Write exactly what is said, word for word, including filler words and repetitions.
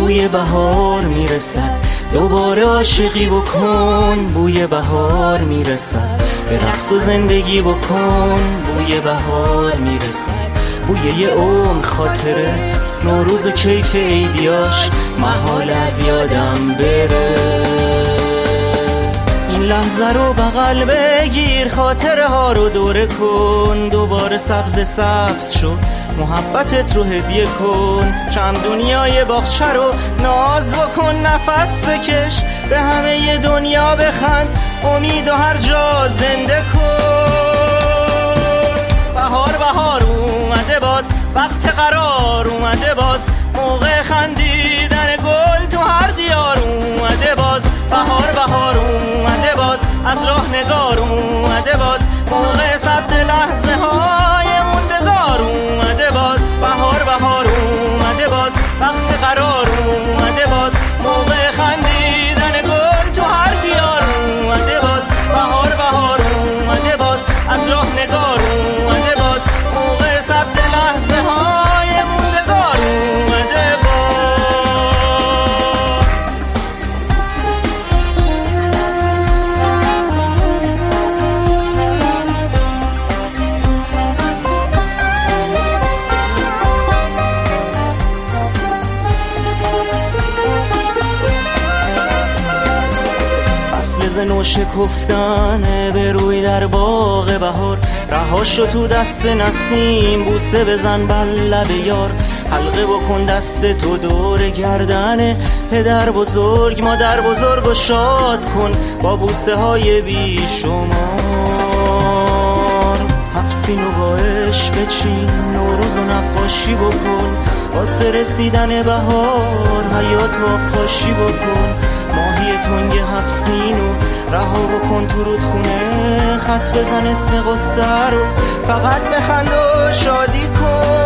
بوی بهار میرسد، دوباره عاشقی بکن بوی بهار میرسد، به رقص و زندگی بکن بوی بهار میرسد، بوی یه عمر خاطره، نوروز کیف عیدیاش محال از یادم بره. این لحظه رو بغل بگیر، خاطره ها رو دوره کن، دوباره سبز سبز شو، محبتت رو هدیه کن، شم دنیای باغچه رو ناز بکن، نفس بکش، به همه ی دنیا بخند، امید و هر جا زنده کن. بهار بهار اومده باز، وقت قرار اومده باز، موقع خندیدن گل تو هر دیار اومده باز، بهار بهار اومده باز، از راه نگار اومده باز، موقع ثبت لحظه های موندگار اومده باز، بهار بهار اومده باز، وقت قرار اومده باز، موقع خندیدن گل تو هر دیار اومده باز، بهار بهار اومده باز، از راه نگار اومده باز، موقع ثبت لحظه های موندگار اومده باز. نو شکفتنه به روی در باغ بهار، رهاشو تو دست نسیم، بوسه بزن بر لب یار، حلقه بکن دست تو دور گردن پدر بزرگ، مادر بزرگ و شاد کن با بوسه های بی شمار. هفت سین و با عشق بچین، نوروز و نقاشی بکن، واسه رسیدن بهار حیات و پاشی بکن، ماهی تنگ هفت سینو رها بکن تو رودخونه، خط بزن اسم قصه رو فقط بخند و شادی کن.